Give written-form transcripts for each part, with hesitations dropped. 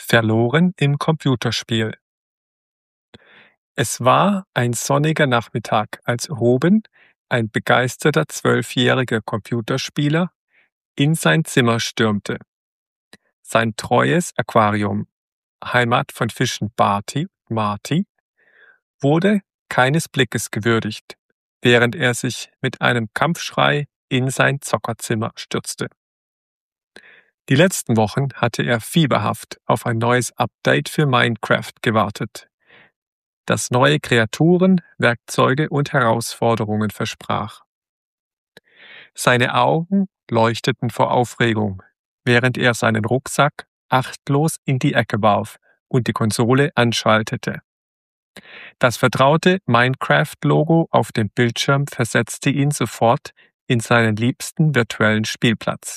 Verloren im Computerspiel. Es war ein sonniger Nachmittag, als Ruben, ein begeisterter 12-jähriger Computerspieler, in sein Zimmer stürmte. Sein treues Aquarium, Heimat von Fischen Marty, wurde keines Blickes gewürdigt, während er sich mit einem Kampfschrei in sein Zockerzimmer stürzte. Die letzten Wochen hatte er fieberhaft auf ein neues Update für Minecraft gewartet, das neue Kreaturen, Werkzeuge und Herausforderungen versprach. Seine Augen leuchteten vor Aufregung, während er seinen Rucksack achtlos in die Ecke warf und die Konsole anschaltete. Das vertraute Minecraft-Logo auf dem Bildschirm versetzte ihn sofort in seinen liebsten virtuellen Spielplatz.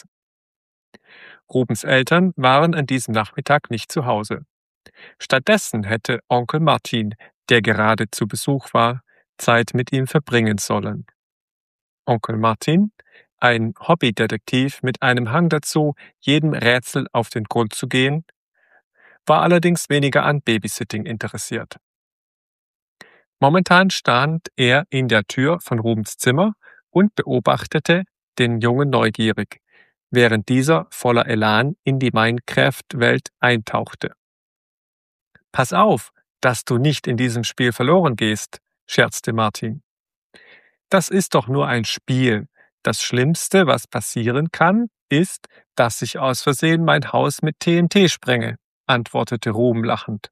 Rubens Eltern waren an diesem Nachmittag nicht zu Hause. Stattdessen hätte Onkel Martin, der gerade zu Besuch war, Zeit mit ihm verbringen sollen. Onkel Martin, ein Hobbydetektiv mit einem Hang dazu, jedem Rätsel auf den Grund zu gehen, war allerdings weniger an Babysitting interessiert. Momentan stand er in der Tür von Rubens Zimmer und beobachtete den Jungen neugierig, während dieser voller Elan in die Minecraft-Welt eintauchte. »Pass auf, dass du nicht in diesem Spiel verloren gehst«, scherzte Martin. »Das ist doch nur ein Spiel. Das Schlimmste, was passieren kann, ist, dass ich aus Versehen mein Haus mit TNT sprenge«, antwortete Ruben lachend.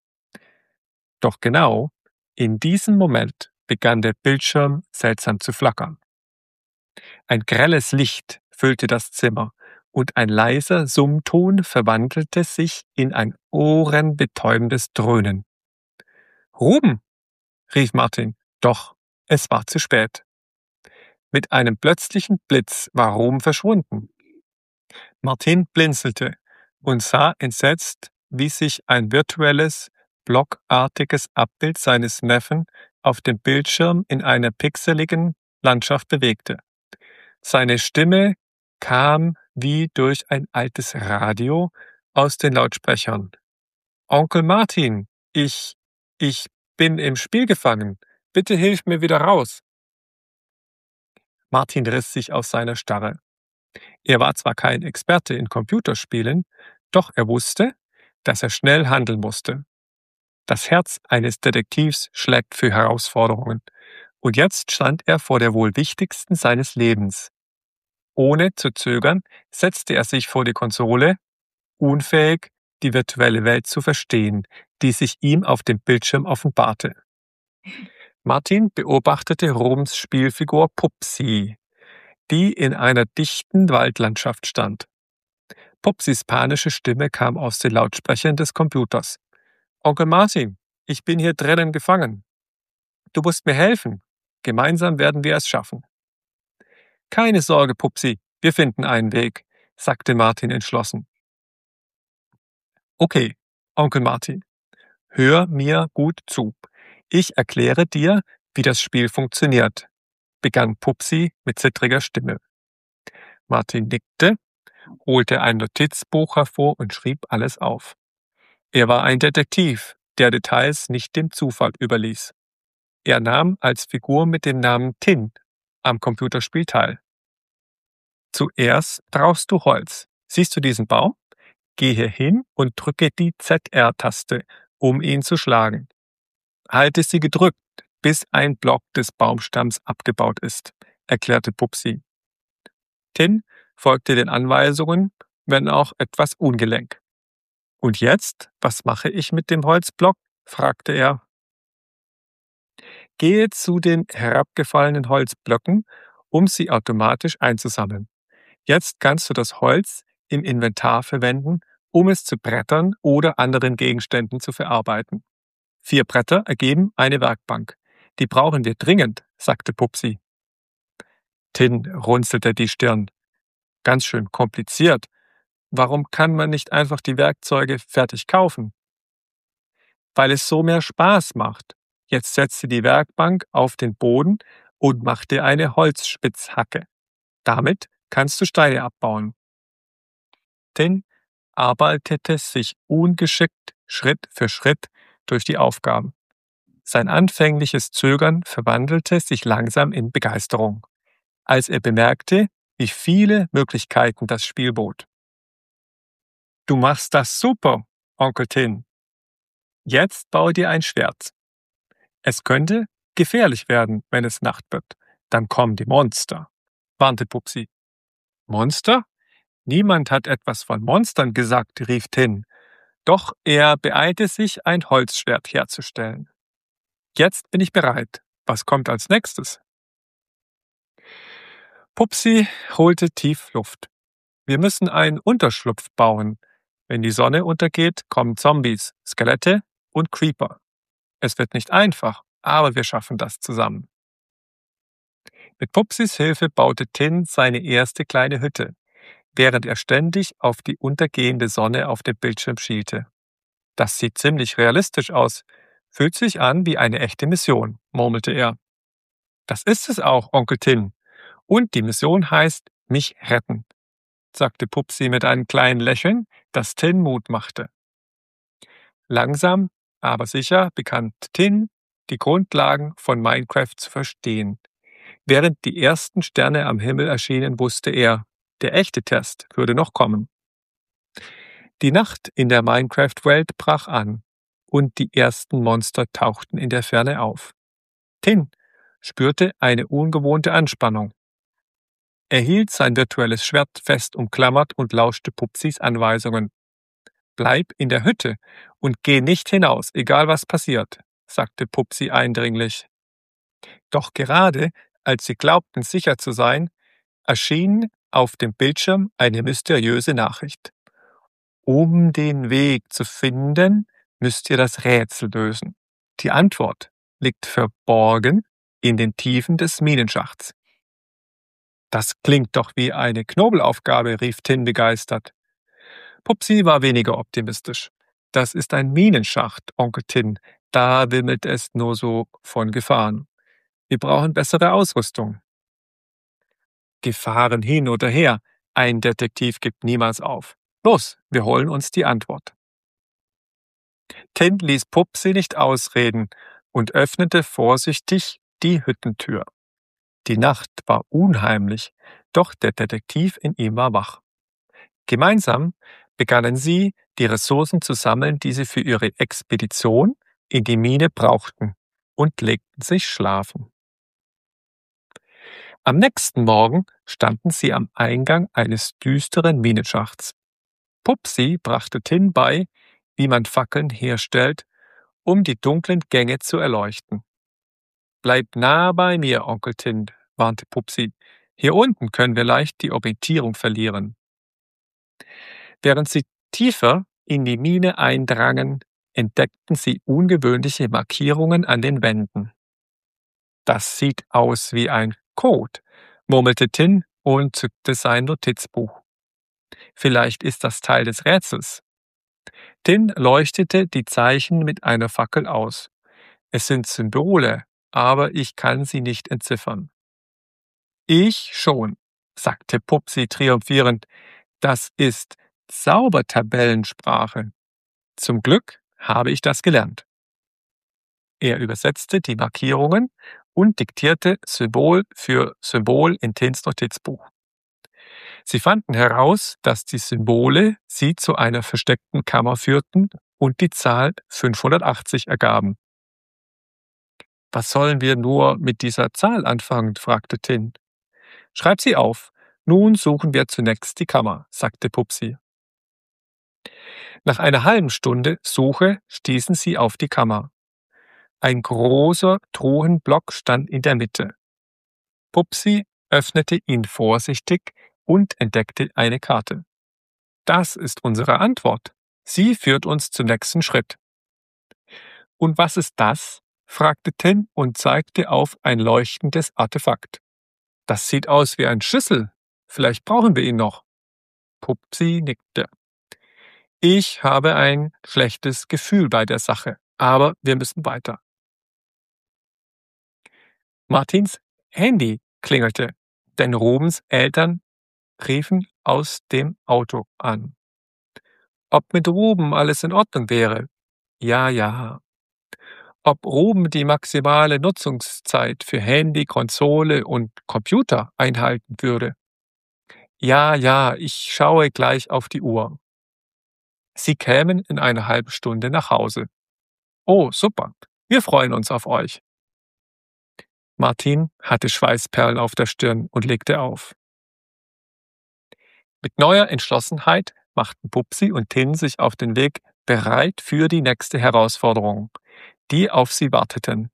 Doch genau in diesem Moment begann der Bildschirm seltsam zu flackern. Ein grelles Licht füllte das Zimmer und ein leiser Summton verwandelte sich in ein ohrenbetäubendes Dröhnen. »Ruben«, rief Martin, doch es war zu spät. Mit einem plötzlichen Blitz war Ruben verschwunden. Martin blinzelte und sah entsetzt, wie sich ein virtuelles, blockartiges Abbild seines Neffen auf dem Bildschirm in einer pixeligen Landschaft bewegte. Seine Stimme kam wie durch ein altes Radio aus den Lautsprechern. »Onkel Martin, ich bin im Spiel gefangen. Bitte hilf mir wieder raus.« Martin riss sich aus seiner Starre. Er war zwar kein Experte in Computerspielen, doch er wusste, dass er schnell handeln musste. Das Herz eines Detektivs schlägt für Herausforderungen, und jetzt stand er vor der wohl wichtigsten seines Lebens. Ohne zu zögern setzte er sich vor die Konsole, unfähig, die virtuelle Welt zu verstehen, die sich ihm auf dem Bildschirm offenbarte. Martin beobachtete Rubens Spielfigur Pupsi, die in einer dichten Waldlandschaft stand. Pupsis panische Stimme kam aus den Lautsprechern des Computers. »Onkel Martin, ich bin hier drinnen gefangen. Du musst mir helfen. Gemeinsam werden wir es schaffen.« »Keine Sorge, Pupsi, wir finden einen Weg«, sagte Martin entschlossen. »Okay, Onkel Martin, hör mir gut zu. Ich erkläre dir, wie das Spiel funktioniert«, begann Pupsi mit zittriger Stimme. Martin nickte, holte ein Notizbuch hervor und schrieb alles auf. Er war ein Detektiv, der Details nicht dem Zufall überließ. Er nahm als Figur mit dem Namen Tin am Computerspiel teil. »Zuerst brauchst du Holz. Siehst du diesen Baum? Gehe hin und drücke die ZR-Taste, um ihn zu schlagen. Halte sie gedrückt, bis ein Block des Baumstamms abgebaut ist«, erklärte Pupsi. Tin folgte den Anweisungen, wenn auch etwas ungelenk. »Und jetzt, was mache ich mit dem Holzblock?«, fragte er. »Gehe zu den herabgefallenen Holzblöcken, um sie automatisch einzusammeln. Jetzt kannst du das Holz im Inventar verwenden, um es zu Brettern oder anderen Gegenständen zu verarbeiten. 4 Bretter ergeben eine Werkbank. Die brauchen wir dringend«, sagte Pupsi. Tin runzelte die Stirn. »Ganz schön kompliziert. Warum kann man nicht einfach die Werkzeuge fertig kaufen?« »Weil es so mehr Spaß macht. Jetzt setze die Werkbank auf den Boden und mach dir eine Holzspitzhacke. Damit kannst du Steine abbauen.« Tin arbeitete sich ungeschickt Schritt für Schritt durch die Aufgaben. Sein anfängliches Zögern verwandelte sich langsam in Begeisterung, als er bemerkte, wie viele Möglichkeiten das Spiel bot. »Du machst das super, Onkel Tin. Jetzt baue dir ein Schwert. Es könnte gefährlich werden, wenn es Nacht wird. Dann kommen die Monster«, warnte Pupsi. »Monster? Niemand hat etwas von Monstern gesagt«, rief Tin. Doch er beeilte sich, ein Holzschwert herzustellen. »Jetzt bin ich bereit. Was kommt als nächstes?« Pupsi holte tief Luft. »Wir müssen einen Unterschlupf bauen. Wenn die Sonne untergeht, kommen Zombies, Skelette und Creeper. Es wird nicht einfach, aber wir schaffen das zusammen.« Mit Pupsis Hilfe baute Tin seine erste kleine Hütte, während er ständig auf die untergehende Sonne auf dem Bildschirm schielte. »Das sieht ziemlich realistisch aus. Fühlt sich an wie eine echte Mission«, murmelte er. »Das ist es auch, Onkel Tin. Und die Mission heißt, mich retten«, sagte Pupsi mit einem kleinen Lächeln, das Tin Mut machte. Langsam, aber sicher begann Tin, die Grundlagen von Minecraft zu verstehen. Während die ersten Sterne am Himmel erschienen, wusste er, der echte Test würde noch kommen. Die Nacht in der Minecraft-Welt brach an und die ersten Monster tauchten in der Ferne auf. Tin spürte eine ungewohnte Anspannung. Er hielt sein virtuelles Schwert fest umklammert und lauschte Pupsis Anweisungen. »Bleib in der Hütte und geh nicht hinaus, egal was passiert«, sagte Pupsi eindringlich. Doch gerade, als sie glaubten, sicher zu sein, erschien auf dem Bildschirm eine mysteriöse Nachricht. »Um den Weg zu finden, müsst ihr das Rätsel lösen. Die Antwort liegt verborgen in den Tiefen des Minenschachts.« »Das klingt doch wie eine Knobelaufgabe«, rief Tin begeistert. Pupsi war weniger optimistisch. »Das ist ein Minenschacht, Onkel Tin. Da wimmelt es nur so von Gefahren. Wir brauchen bessere Ausrüstung.« »Gefahren hin oder her. Ein Detektiv gibt niemals auf. Los, wir holen uns die Antwort.« Tin ließ Pupsi nicht ausreden und öffnete vorsichtig die Hüttentür. Die Nacht war unheimlich, doch der Detektiv in ihm war wach. Gemeinsam begannen sie, die Ressourcen zu sammeln, die sie für ihre Expedition in die Mine brauchten, und legten sich schlafen. Am nächsten Morgen standen sie am Eingang eines düsteren Minenschachts. Pupsi brachte Tin bei, wie man Fackeln herstellt, um die dunklen Gänge zu erleuchten. »Bleib nah bei mir, Onkel Tin«, warnte Pupsi. »Hier unten können wir leicht die Orientierung verlieren.« Während sie tiefer in die Mine eindrangen, entdeckten sie ungewöhnliche Markierungen an den Wänden. »Das sieht aus wie ein Code«, murmelte Tin und zückte sein Notizbuch. »Vielleicht ist das Teil des Rätsels.« Tin leuchtete die Zeichen mit einer Fackel aus. »Es sind Symbole, aber ich kann sie nicht entziffern.« »Ich schon«, sagte Pupsi triumphierend. »Das ist Zaubertabellensprache. Zum Glück habe ich das gelernt.« Er übersetzte die Markierungen und diktierte Symbol für Symbol in Tins Notizbuch. Sie fanden heraus, dass die Symbole sie zu einer versteckten Kammer führten und die Zahl 580 ergaben. »Was sollen wir nur mit dieser Zahl anfangen?«, fragte Tin. »Schreib sie auf. Nun suchen wir zunächst die Kammer«, sagte Pupsi. Nach einer halben Stunde Suche stießen sie auf die Kammer. Ein großer Truhenblock stand in der Mitte. Pupsi öffnete ihn vorsichtig und entdeckte eine Karte. »Das ist unsere Antwort. Sie führt uns zum nächsten Schritt.« »Und was ist das?«, fragte Tin und zeigte auf ein leuchtendes Artefakt. »Das sieht aus wie ein Schlüssel. Vielleicht brauchen wir ihn noch.« Pupsi nickte. »Ich habe ein schlechtes Gefühl bei der Sache, aber wir müssen weiter.« Martins Handy klingelte, denn Rubens Eltern riefen aus dem Auto an. ob mit Ruben alles in Ordnung wäre. Ja, ja. Ob Ruben die maximale Nutzungszeit für Handy, Konsole und Computer einhalten würde. Ja, ja, ich schaue gleich auf die Uhr. Sie kämen in einer halben Stunde nach Hause. Oh, super. Wir freuen uns auf euch. Martin hatte Schweißperlen auf der Stirn und legte auf. Mit neuer Entschlossenheit machten Pupsi und Tin sich auf den Weg, bereit für die nächste Herausforderung, die auf sie warteten.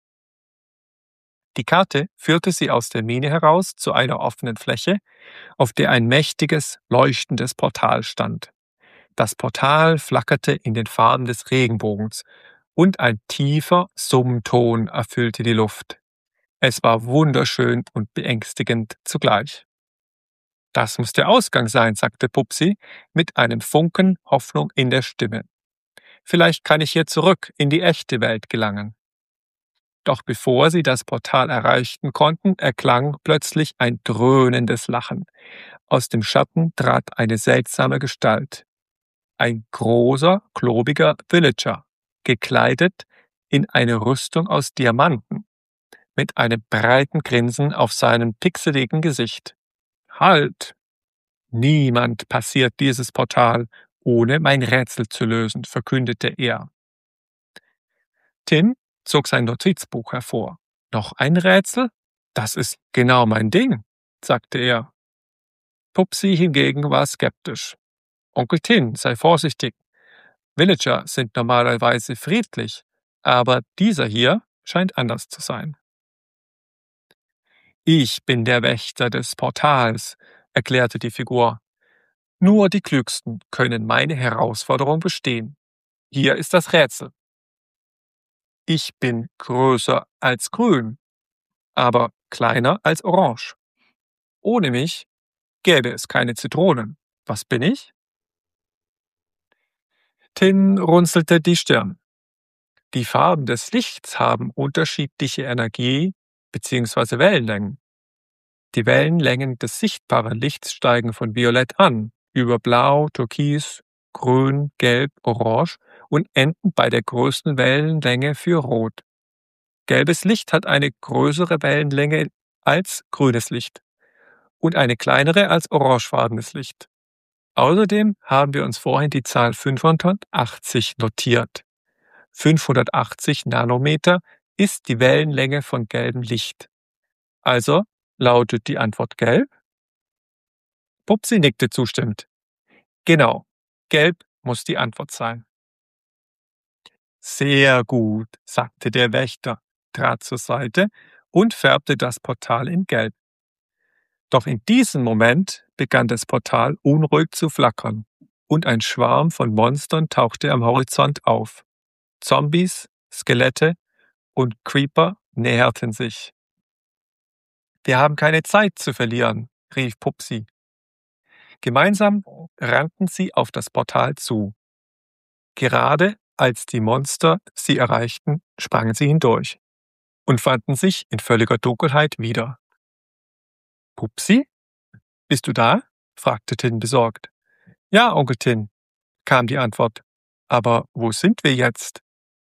Die Karte führte sie aus der Mine heraus zu einer offenen Fläche, auf der ein mächtiges, leuchtendes Portal stand. Das Portal flackerte in den Farben des Regenbogens und ein tiefer Summton erfüllte die Luft. Es war wunderschön und beängstigend zugleich. Das muss der Ausgang sein, sagte Pupsi mit einem Funken Hoffnung in der Stimme. Vielleicht kann ich hier zurück in die echte Welt gelangen. Doch bevor sie das Portal erreichten konnten, erklang plötzlich ein dröhnendes Lachen. Aus dem Schatten trat eine seltsame Gestalt. Ein großer, klobiger Villager, gekleidet in eine Rüstung aus Diamanten, mit einem breiten Grinsen auf seinem pixeligen Gesicht. Halt! Niemand passiert dieses Portal, ohne mein Rätsel zu lösen, verkündete er. Tin zog sein Notizbuch hervor. Noch ein Rätsel? Das ist genau mein Ding, sagte er. Pupsi hingegen war skeptisch. Onkel Tin, sei vorsichtig. Villager sind normalerweise friedlich, aber dieser hier scheint anders zu sein. Ich bin der Wächter des Portals, erklärte die Figur. Nur die Klügsten können meine Herausforderung bestehen. Hier ist das Rätsel. Ich bin größer als grün, aber kleiner als orange. Ohne mich gäbe es keine Zitronen. Was bin ich? Tin runzelte die Stirn. Die Farben des Lichts haben unterschiedliche Energie bzw. Wellenlängen. Die Wellenlängen des sichtbaren Lichts steigen von Violett an, über Blau, Türkis, Grün, Gelb, Orange und enden bei der größten Wellenlänge für Rot. Gelbes Licht hat eine größere Wellenlänge als grünes Licht und eine kleinere als orangefarbenes Licht. Außerdem haben wir uns vorhin die Zahl 580 notiert. 580 Nanometer ist die Wellenlänge von gelbem Licht. Also lautet die Antwort gelb? Pupsi nickte zustimmend. Genau, gelb muss die Antwort sein. Sehr gut, sagte der Wächter, trat zur Seite und färbte das Portal in Gelb. Doch in diesem Moment begann das Portal unruhig zu flackern und ein Schwarm von Monstern tauchte am Horizont auf. Zombies, Skelette und Creeper näherten sich. Wir haben keine Zeit zu verlieren, rief Pupsi. Gemeinsam rannten sie auf das Portal zu. Gerade als die Monster sie erreichten, sprangen sie hindurch und fanden sich in völliger Dunkelheit wieder. Pupsi? Bist du da? Fragte Tin besorgt. Ja, Onkel Tin, kam die Antwort. Aber wo sind wir jetzt?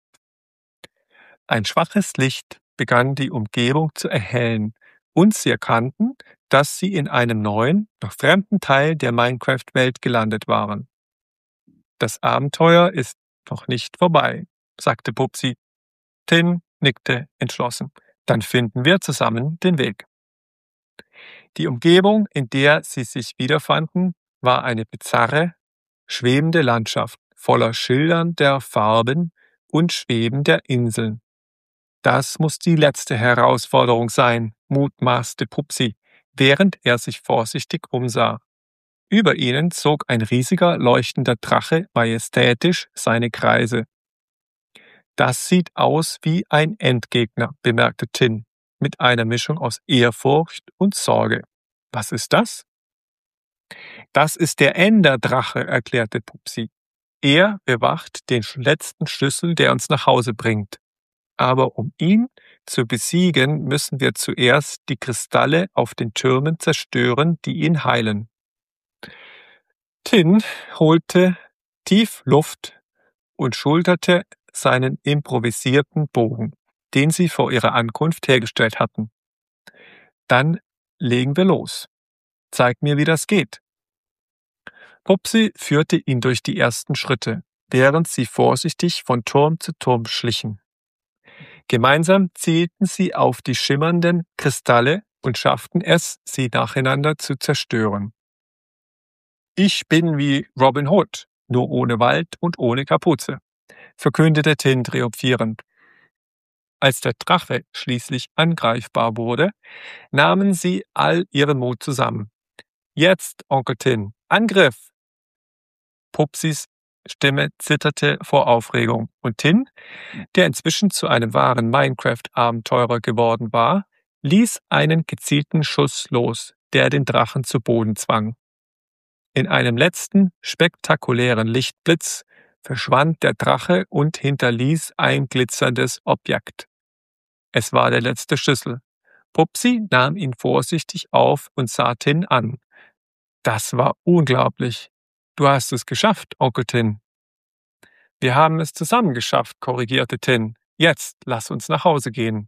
Ein schwaches Licht begann die Umgebung zu erhellen und sie erkannten, dass sie in einem neuen, noch fremden Teil der Minecraft-Welt gelandet waren. Das Abenteuer ist noch nicht vorbei, sagte Pupsi. Tin nickte entschlossen. Dann finden wir zusammen den Weg. Die Umgebung, in der sie sich wiederfanden, war eine bizarre, schwebende Landschaft voller schillernder Farben und schwebender Inseln. Das muss die letzte Herausforderung sein, mutmaßte Pupsi, während er sich vorsichtig umsah. Über ihnen zog ein riesiger, leuchtender Drache majestätisch seine Kreise. Das sieht aus wie ein Endgegner, bemerkte Tin, mit einer Mischung aus Ehrfurcht und Sorge. Was ist das? Das ist der Enderdrache, erklärte Pupsi. Er bewacht den letzten Schlüssel, der uns nach Hause bringt. Aber um ihn zu besiegen, müssen wir zuerst die Kristalle auf den Türmen zerstören, die ihn heilen. Tin holte tief Luft und schulterte seinen improvisierten Bogen, den sie vor ihrer Ankunft hergestellt hatten. »Dann legen wir los. Zeig mir, wie das geht.« Pupsi führte ihn durch die ersten Schritte, während sie vorsichtig von Turm zu Turm schlichen. Gemeinsam zielten sie auf die schimmernden Kristalle und schafften es, sie nacheinander zu zerstören. »Ich bin wie Robin Hood, nur ohne Wald und ohne Kapuze«, verkündete Tin triumphierend. Als der Drache schließlich angreifbar wurde, nahmen sie all ihren Mut zusammen. »Jetzt, Onkel Tin, Angriff!« Pupsis Stimme zitterte vor Aufregung und Tin, der inzwischen zu einem wahren Minecraft-Abenteurer geworden war, ließ einen gezielten Schuss los, der den Drachen zu Boden zwang. In einem letzten, spektakulären Lichtblitz verschwand der Drache und hinterließ ein glitzerndes Objekt. Es war der letzte Schlüssel. Pupsi nahm ihn vorsichtig auf und sah Tin an. »Das war unglaublich. Du hast es geschafft, Onkel Tin.« »Wir haben es zusammen geschafft«, korrigierte Tin. »Jetzt lass uns nach Hause gehen.«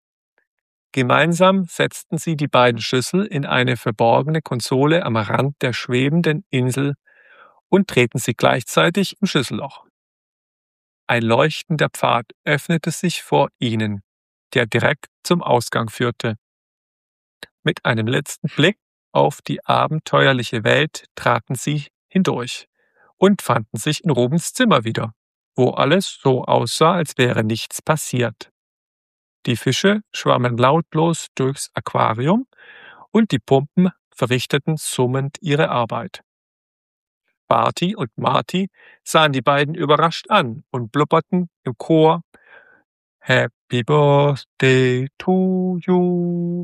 Gemeinsam setzten sie die beiden Schlüssel in eine verborgene Konsole am Rand der schwebenden Insel und drehten sie gleichzeitig im Schlüsselloch. Ein leuchtender Pfad öffnete sich vor ihnen, der direkt zum Ausgang führte. Mit einem letzten Blick auf die abenteuerliche Welt traten sie hindurch und fanden sich in Rubens Zimmer wieder, wo alles so aussah, als wäre nichts passiert. Die Fische schwammen lautlos durchs Aquarium und die Pumpen verrichteten summend ihre Arbeit. Barty und Marty sahen die beiden überrascht an und blubberten im Chor »Happy Birthday to you«.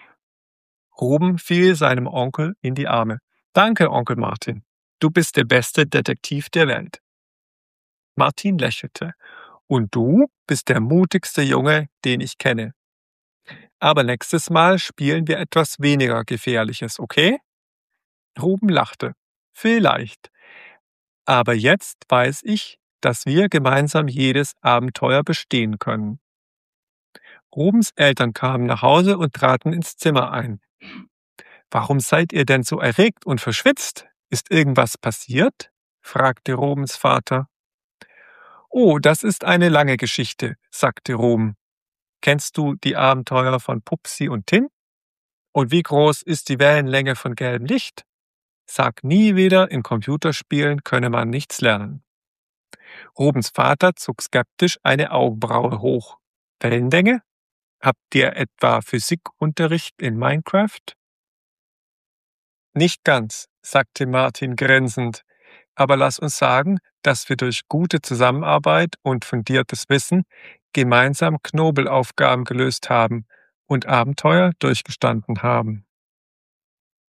Ruben fiel seinem Onkel in die Arme. »Danke, Onkel Martin. Du bist der beste Detektiv der Welt.« Martin lächelte. »Und du bist der mutigste Junge, den ich kenne. Aber nächstes Mal spielen wir etwas weniger Gefährliches, okay?« Ruben lachte. »Vielleicht. Aber jetzt weiß ich, dass wir gemeinsam jedes Abenteuer bestehen können.« Rubens Eltern kamen nach Hause und traten ins Zimmer ein. »Warum seid ihr denn so erregt und verschwitzt? Ist irgendwas passiert?« fragte Rubens Vater. »Oh, das ist eine lange Geschichte«, sagte Ruben. »Kennst du die Abenteuer von Pupsi und Tin? Und wie groß ist die Wellenlänge von gelbem Licht? Sag nie wieder, in Computerspielen könne man nichts lernen.« Rubens Vater zog skeptisch eine Augenbraue hoch. »Wellenlänge? Habt ihr etwa Physikunterricht in Minecraft?« »Nicht ganz«, sagte Martin grinsend. »Aber lass uns sagen, dass wir durch gute Zusammenarbeit und fundiertes Wissen gemeinsam Knobelaufgaben gelöst haben und Abenteuer durchgestanden haben.«